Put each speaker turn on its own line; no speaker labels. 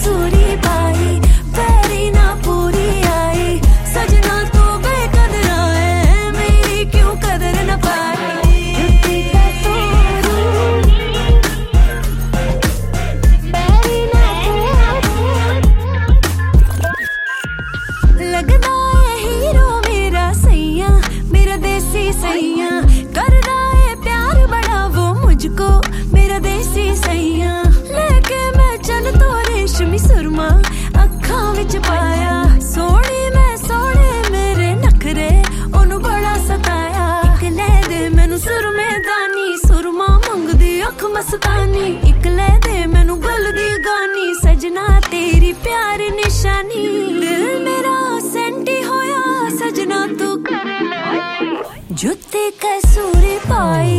कसूरी पाई, पैरी ना पूरी आई। सजना तू बेकदरा है, मेरी क्यों कदर न पाई। लगदा है हीरो मेरा सैया, मेरा देसी सैया। कर रहा है प्यार बड़ा वो मुझको, मेरा देसी सैया। लेके मैं चल तो रेशमी सुरमा अखां विच पाया। सोहनी मैं सोहने मेरे नखरे ओनू बड़ा सताया। इक ले दे मैनू सुरमे दानी, सुरमा मंगदी अख मस्तानी। इक ले दे मैनू गल दी गानी, सजना तेरी प्यार निशानी। दिल मेरा सेंटी होया सजना तू कर ले, जुत्ती कसूरी पाई।